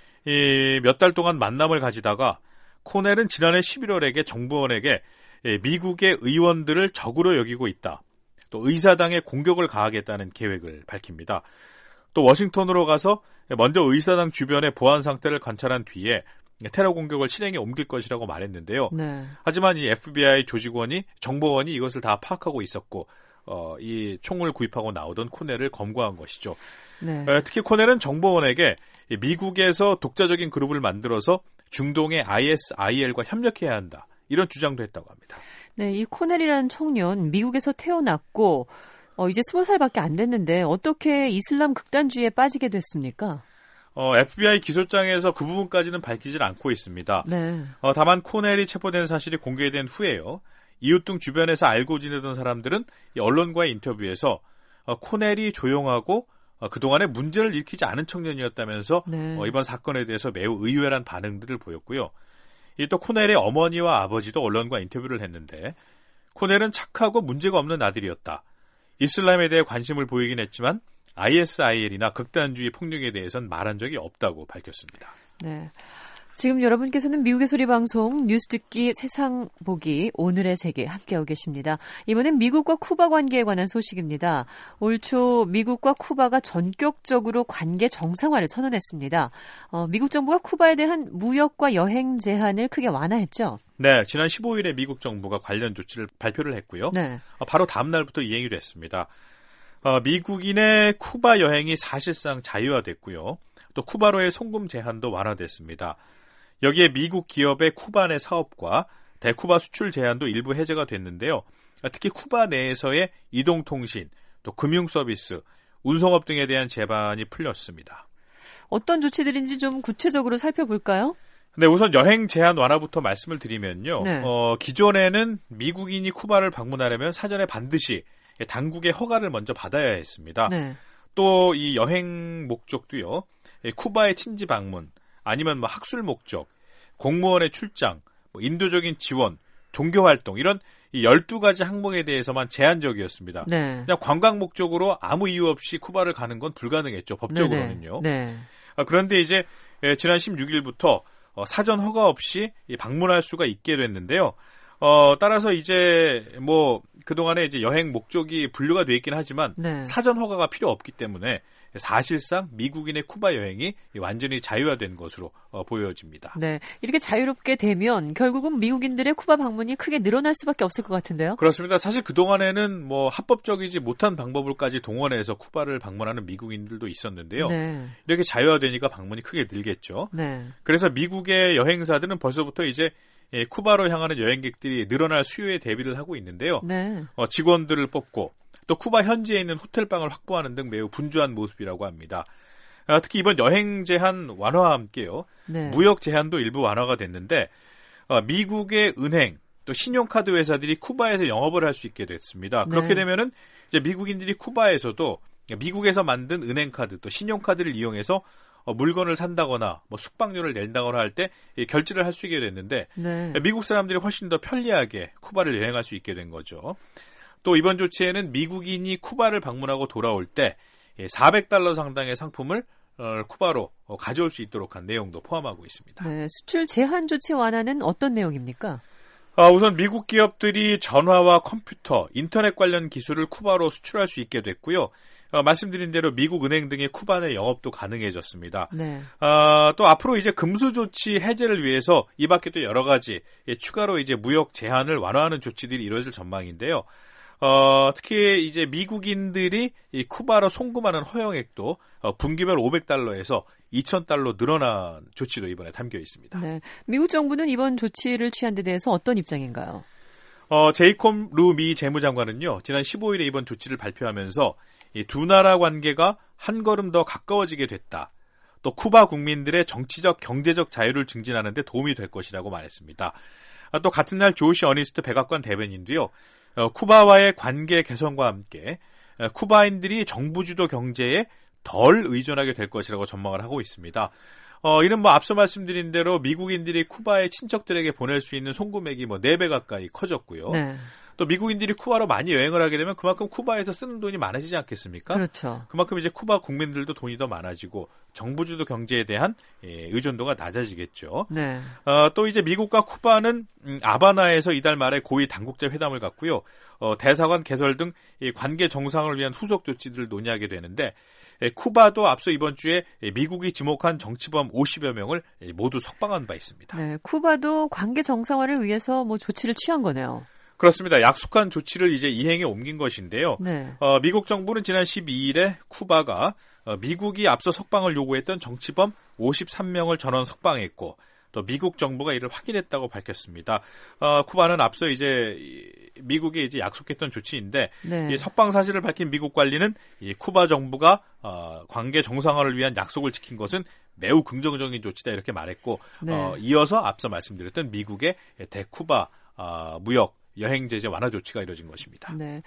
몇 달 동안 만남을 가지다가 코넬은 지난해 11월에 정보원에게 미국의 의원들을 적으로 여기고 있다. 또 의사당에 공격을 가하겠다는 계획을 밝힙니다. 또 워싱턴으로 가서 먼저 의사당 주변의 보안 상태를 관찰한 뒤에 테러 공격을 실행에 옮길 것이라고 말했는데요. 네. 하지만 이 FBI 조직원이 정보원이 이것을 다 파악하고 있었고 이 총을 구입하고 나오던 코넬을 검거한 것이죠. 네. 특히 코넬은 정보원에게 미국에서 독자적인 그룹을 만들어서 중동의 ISIL과 협력해야 한다. 이런 주장도 했다고 합니다. 네, 이 코넬이라는 청년 미국에서 태어났고 이제 20살밖에 안 됐는데 어떻게 이슬람 극단주의에 빠지게 됐습니까? FBI 기소장에서 그 부분까지는 밝히질 않고 있습니다. 네. 다만 코넬이 체포된 사실이 공개된 후에요. 이웃 등 주변에서 알고 지내던 사람들은 이 언론과의 인터뷰에서 코넬이 조용하고 그동안에 문제를 일으키지 않은 청년이었다면서 네. 이번 사건에 대해서 매우 의외란 반응들을 보였고요. 또 코넬의 어머니와 아버지도 언론과 인터뷰를 했는데 코넬은 착하고 문제가 없는 아들이었다. 이슬람에 대해 관심을 보이긴 했지만 ISIL이나 극단주의 폭력에 대해서는 말한 적이 없다고 밝혔습니다. 네. 지금 여러분께서는 미국의 소리 방송 뉴스 듣기 세상 보기 오늘의 세계 함께하고 계십니다. 이번엔 미국과 쿠바 관계에 관한 소식입니다. 올 초 미국과 쿠바가 전격적으로 관계 정상화를 선언했습니다. 미국 정부가 쿠바에 대한 무역과 여행 제한을 크게 완화했죠. 네, 지난 15일에 미국 정부가 관련 조치를 발표를 했고요. 네. 바로 다음 날부터 이행이 됐습니다. 미국인의 쿠바 여행이 사실상 자유화됐고요. 또 쿠바로의 송금 제한도 완화됐습니다. 여기에 미국 기업의 쿠바 내 사업과 대쿠바 수출 제한도 일부 해제가 됐는데요. 특히 쿠바 내에서의 이동통신, 또 금융서비스, 운송업 등에 대한 제한이 풀렸습니다. 어떤 조치들인지 좀 구체적으로 살펴볼까요? 네, 우선 여행 제한 완화부터 말씀을 드리면요. 네. 기존에는 미국인이 쿠바를 방문하려면 사전에 반드시 당국의 허가를 먼저 받아야 했습니다. 네. 또 이 여행 목적도요. 쿠바의 친지 방문, 아니면 학술 목적, 공무원의 출장, 인도적인 지원, 종교 활동 이런 이 12가지 항목에 대해서만 제한적이었습니다. 네. 그냥 관광 목적으로 아무 이유 없이 쿠바를 가는 건 불가능했죠. 법적으로는요. 네. 그런데 이제 지난 16일부터 사전 허가 없이 방문할 수가 있게 됐는데요. 따라서 이제 뭐 그동안에 이제 여행 목적이 분류가 돼 있긴 하지만 네. 사전 허가가 필요 없기 때문에 사실상 미국인의 쿠바 여행이 완전히 자유화된 것으로 보여집니다. 네, 이렇게 자유롭게 되면 결국은 미국인들의 쿠바 방문이 크게 늘어날 수밖에 없을 것 같은데요. 그렇습니다. 사실 그동안에는 뭐 합법적이지 못한 방법을까지 동원해서 쿠바를 방문하는 미국인들도 있었는데요. 네. 이렇게 자유화되니까 방문이 크게 늘겠죠. 네. 그래서 미국의 여행사들은 벌써부터 이제 쿠바로 향하는 여행객들이 늘어날 수요에 대비를 하고 있는데요. 네. 직원들을 뽑고 또 쿠바 현지에 있는 호텔방을 확보하는 등 매우 분주한 모습이라고 합니다. 특히 이번 여행 제한 완화와 함께요. 네. 무역 제한도 일부 완화가 됐는데 미국의 은행 또 신용카드 회사들이 쿠바에서 영업을 할 수 있게 됐습니다. 그렇게 네. 되면은 이제 미국인들이 쿠바에서도 미국에서 만든 은행카드 또 신용카드를 이용해서 물건을 산다거나 뭐 숙박료를 낸다거나 할 때 결제를 할 수 있게 됐는데 네. 미국 사람들이 훨씬 더 편리하게 쿠바를 여행할 수 있게 된 거죠. 또 이번 조치에는 미국인이 쿠바를 방문하고 돌아올 때 $400 상당의 상품을 쿠바로 가져올 수 있도록 한 내용도 포함하고 있습니다. 네, 수출 제한 조치 완화는 어떤 내용입니까? 우선 미국 기업들이 전화와 컴퓨터, 인터넷 관련 기술을 쿠바로 수출할 수 있게 됐고요. 말씀드린 대로 미국 은행 등의 쿠바 내 영업도 가능해졌습니다. 네. 또 앞으로 이제 금수 조치 해제를 위해서 이 밖에 또 여러 가지 추가로 이제 무역 제한을 완화하는 조치들이 이루어질 전망인데요. 특히 이제 미국인들이 이 쿠바로 송금하는 허용액도 분기별 $500에서 $2,000로 늘어난 조치도 이번에 담겨 있습니다. 네. 미국 정부는 이번 조치를 취한 데 대해서 어떤 입장인가요? 제이콥 루 미 재무장관은요, 지난 15일에 이번 조치를 발표하면서 이 두 나라 관계가 한 걸음 더 가까워지게 됐다. 또 쿠바 국민들의 정치적, 경제적 자유를 증진하는 데 도움이 될 것이라고 말했습니다. 또 같은 날 조시 어니스트 백악관 대변인도요, 쿠바와의 관계 개선과 함께 쿠바인들이 정부 주도 경제에 덜 의존하게 될 것이라고 전망을 하고 있습니다. 이는 뭐 앞서 말씀드린 대로 미국인들이 쿠바의 친척들에게 보낼 수 있는 송금액이 뭐 4배 가까이 커졌고요. 네. 또 미국인들이 쿠바로 많이 여행을 하게 되면 그만큼 쿠바에서 쓰는 돈이 많아지지 않겠습니까? 그렇죠. 그만큼 이제 쿠바 국민들도 돈이 더 많아지고 정부 주도 경제에 대한 의존도가 낮아지겠죠. 네. 또 이제 미국과 쿠바는 아바나에서 이달 말에 고위 당국자 회담을 갖고요. 대사관 개설 등 관계 정상을 위한 후속 조치들을 논의하게 되는데 쿠바도 앞서 이번 주에 미국이 지목한 정치범 50여 명을 모두 석방한 바 있습니다. 네, 쿠바도 관계 정상화를 위해서 뭐 조치를 취한 거네요. 그렇습니다. 약속한 조치를 이제 이행에 옮긴 것인데요. 네. 미국 정부는 지난 12일에 쿠바가 미국이 앞서 석방을 요구했던 정치범 53명을 전원 석방했고 또 미국 정부가 이를 확인했다고 밝혔습니다. 쿠바는 앞서 이제 미국이 이제 약속했던 조치인데 네. 이 석방 사실을 밝힌 미국 관리는 이 쿠바 정부가 관계 정상화를 위한 약속을 지킨 것은 매우 긍정적인 조치다 이렇게 말했고 네. 이어서 앞서 말씀드렸던 미국의 대쿠바 무역 여행 제재 완화 조치가 이뤄진 것입니다. 네,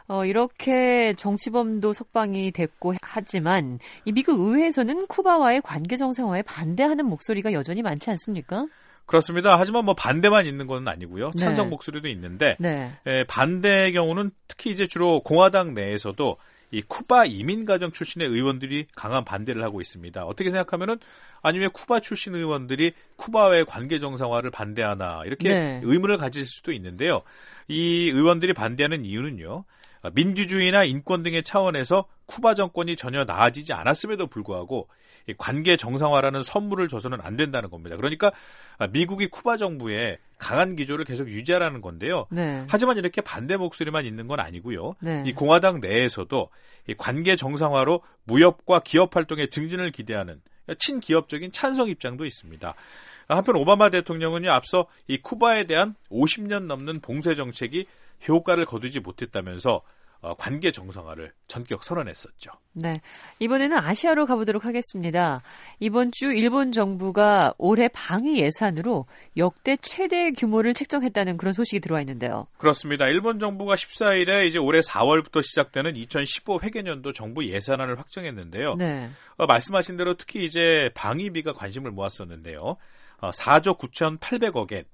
이렇게 정치범도 석방이 됐고 하지만 이 미국 의회에서는 쿠바와의 관계 정상화에 반대하는 목소리가 여전히 많지 않습니까? 그렇습니다. 하지만 뭐 반대만 있는 건 아니고요. 네. 찬성 목소리도 있는데 네. 반대의 경우는 특히 이제 주로 공화당 내에서도 이 쿠바 이민가정 출신의 의원들이 강한 반대를 하고 있습니다. 어떻게 생각하면은 아니면 쿠바 출신 의원들이 쿠바와의 관계 정상화를 반대하나 이렇게 네. 의문을 가질 수도 있는데요. 이 의원들이 반대하는 이유는요. 민주주의나 인권 등의 차원에서 쿠바 정권이 전혀 나아지지 않았음에도 불구하고 이 관계 정상화라는 선물을 줘서는 안 된다는 겁니다. 그러니까 미국이 쿠바 정부에 강한 기조를 계속 유지하라는 건데요. 네. 하지만 이렇게 반대 목소리만 있는 건 아니고요. 네. 이 공화당 내에서도 이 관계 정상화로 무역과 기업 활동의 증진을 기대하는 친기업적인 찬성 입장도 있습니다. 한편 오바마 대통령은요, 앞서 이 쿠바에 대한 50년 넘는 봉쇄 정책이 효과를 거두지 못했다면서 관계 정상화를 전격 선언했었죠. 네, 이번에는 아시아로 가보도록 하겠습니다. 이번 주 일본 정부가 올해 방위 예산으로 역대 최대 규모를 책정했다는 그런 소식이 들어와 있는데요. 그렇습니다. 일본 정부가 14일에 이제 올해 4월부터 시작되는 2015 회계년도 정부 예산안을 확정했는데요. 네. 말씀하신 대로 특히 이제 방위비가 관심을 모았었는데요. 4조 9,800억엔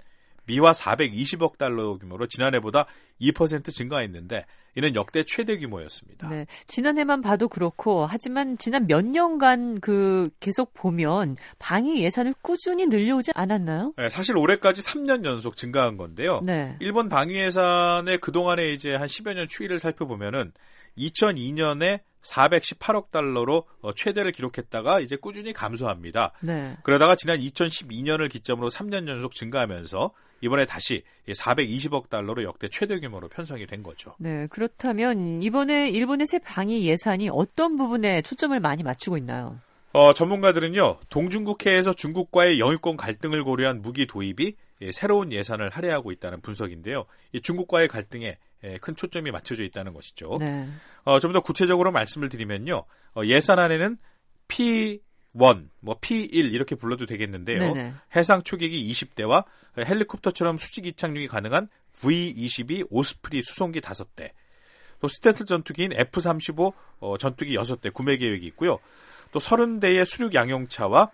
미화 420억 달러 규모로 지난해보다 2% 증가했는데 이는 역대 최대 규모였습니다. 네, 지난해만 봐도 그렇고 하지만 지난 몇 년간 계속 보면 방위 예산을 꾸준히 늘려오지 않았나요? 네, 사실 올해까지 3년 연속 증가한 건데요. 네. 일본 방위 예산의 그동안의 이제 한 10여 년 추이를 살펴보면은 2002년에 418억 달러로 최대를 기록했다가 이제 꾸준히 감소합니다. 네. 그러다가 지난 2012년을 기점으로 3년 연속 증가하면서 이번에 다시 420억 달러로 역대 최대 규모로 편성이 된 거죠. 네, 그렇다면 이번에 일본의 새 방위 예산이 어떤 부분에 초점을 많이 맞추고 있나요? 전문가들은요, 동중국해에서 중국과의 영유권 갈등을 고려한 무기 도입이 새로운 예산을 할애하고 있다는 분석인데요. 이 중국과의 갈등에 큰 초점이 맞춰져 있다는 것이죠. 네. 좀 더 구체적으로 말씀을 드리면요, 예산안에는 P1, P1 이렇게 불러도 되겠는데요. 네네. 해상 초계기 20대와 헬리콥터처럼 수직 이착륙이 가능한 V-22 오스프리 수송기 5대, 또 스텔스 전투기인 F-35 전투기 6대 구매 계획이 있고요. 또 30대의 수륙 양용차와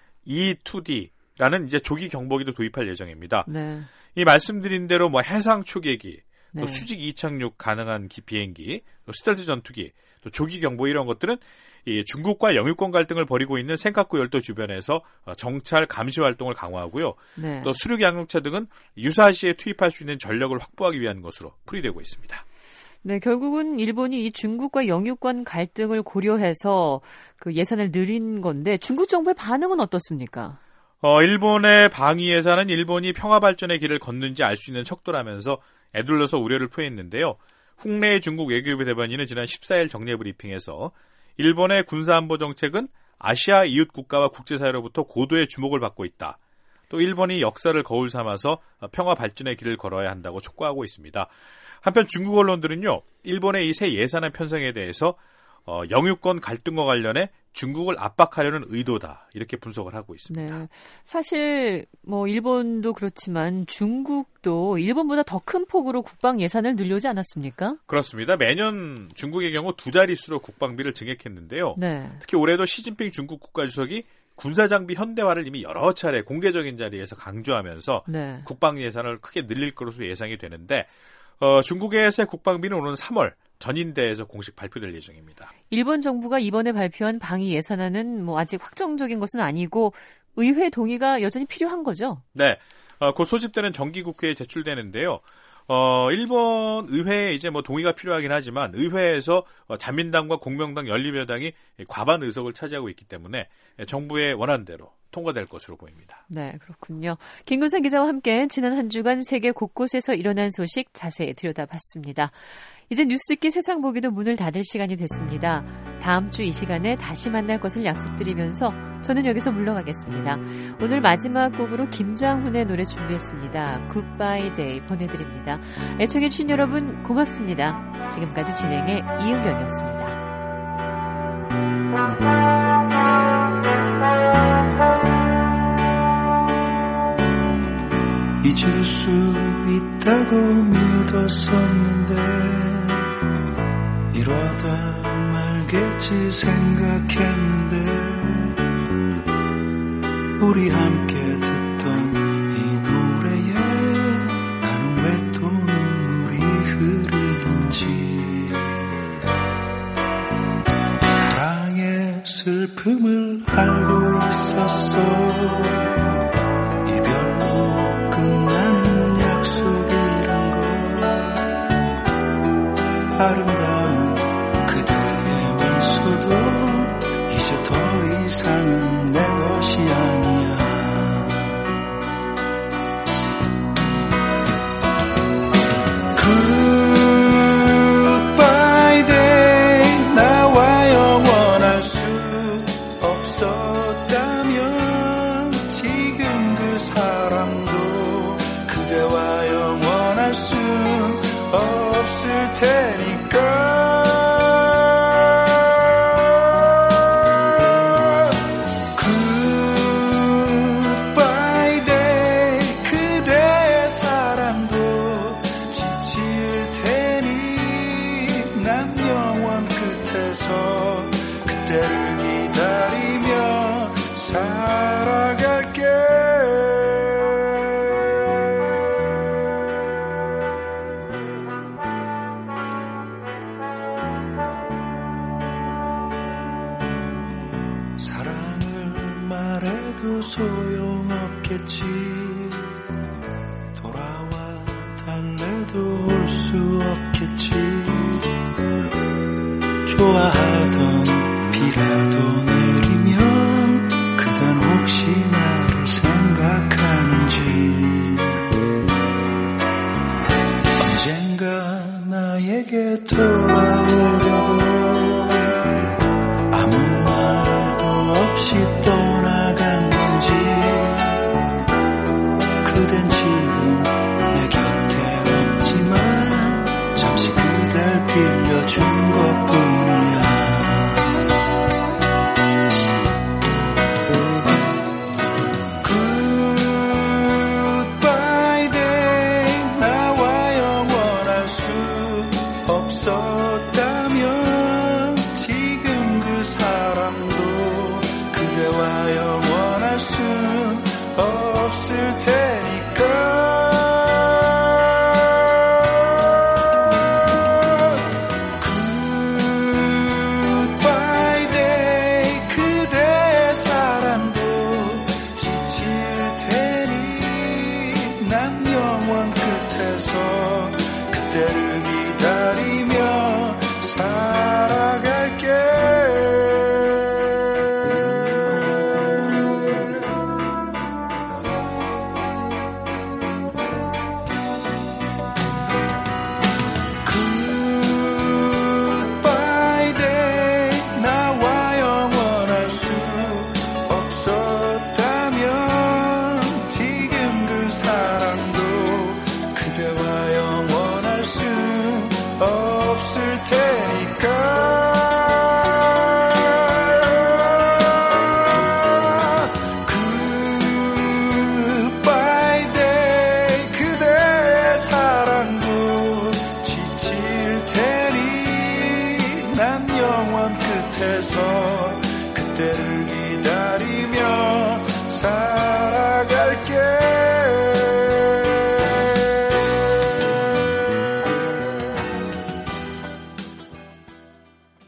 E-2D라는 이제 조기 경보기도 도입할 예정입니다. 네. 이 말씀드린 대로 해상 초계기, 네. 또 수직 이착륙 가능한 비행기, 또 스텔스 전투기, 또 조기 경보 이런 것들은 이 중국과 영유권 갈등을 벌이고 있는 센카쿠 열도 주변에서 정찰 감시 활동을 강화하고요. 네. 또 수륙 양용차 등은 유사시에 투입할 수 있는 전력을 확보하기 위한 것으로 풀이되고 있습니다. 네, 결국은 일본이 이 중국과 영유권 갈등을 고려해서 예산을 늘린 건데 중국 정부의 반응은 어떻습니까? 일본의 방위 예산은 일본이 평화 발전의 길을 걷는지 알 수 있는 척도라면서 애둘러서 우려를 표했는데요. 홍래의 중국 외교부 대변인은 지난 14일 정례 브리핑에서 일본의 군사안보 정책은 아시아 이웃 국가와 국제사회로부터 고도의 주목을 받고 있다. 또 일본이 역사를 거울 삼아서 평화 발전의 길을 걸어야 한다고 촉구하고 있습니다. 한편 중국 언론들은요, 일본의 이 새 예산안 편성에 대해서 영유권 갈등과 관련해 중국을 압박하려는 의도다, 이렇게 분석을 하고 있습니다. 네, 사실 일본도 그렇지만 중국도 일본보다 더 큰 폭으로 국방 예산을 늘려오지 않았습니까? 그렇습니다. 매년 중국의 경우 2자릿수로 국방비를 증액했는데요. 네. 특히 올해도 시진핑 중국 국가주석이 군사장비 현대화를 이미 여러 차례 공개적인 자리에서 강조하면서 네. 국방 예산을 크게 늘릴 것으로 예상이 되는데 중국의 새 국방비는 오는 3월 전인대에서 공식 발표될 예정입니다. 일본 정부가 이번에 발표한 방위 예산안은 아직 확정적인 것은 아니고 의회 동의가 여전히 필요한 거죠? 네. 곧 소집되는 정기국회에 제출되는데요. 일본 의회에 이제 동의가 필요하긴 하지만 의회에서 자민당과 공명당, 연립여당이 과반 의석을 차지하고 있기 때문에 정부의 원안대로 통과될 것으로 보입니다. 네, 그렇군요. 김근상 기자와 함께 지난 한 주간 세계 곳곳에서 일어난 소식 자세히 들여다봤습니다. 이제 뉴스 듣기 세상 보기도 문을 닫을 시간이 됐습니다. 다음 주 이 시간에 다시 만날 것을 약속드리면서 저는 여기서 물러가겠습니다. 오늘 마지막 곡으로 김장훈의 노래 준비했습니다. 굿바이 데이 보내드립니다. 애청해 주신 여러분 고맙습니다. 지금까지 진행의 이은경이었습니다. 잊을 수 있다고 믿었었는데 이러다 말겠지 생각했는데 우리 함께 듣던 이 노래에 나는 왜 또 눈물이 흐르는지 사랑의 슬픔을 알고 있었어 이별로 끝나는 약속이란 걸 아름다운 그대의 미소도 이제 더 이상은 내 것이 아니야 Goodbye day 나와 영원할 수 없었다면 지금 그 사람도 그대와 영원할 수 없을 테니까 말해도 소용없겠지. 돌아와 달래도 올 수 없겠지. 좋아하던 비라도 내리면 그댄 혹시 나를 생각하는지. 언젠가 나에게 돌아오려고 아무 말도 없이 떠나간 건지. 그댄 지금 내 곁에 없지만 잠시 그댈 빌려준 것뿐이야. Goodbye day. 나와 영원할 수 없었다면 지금 그 사람도 그대와 영원할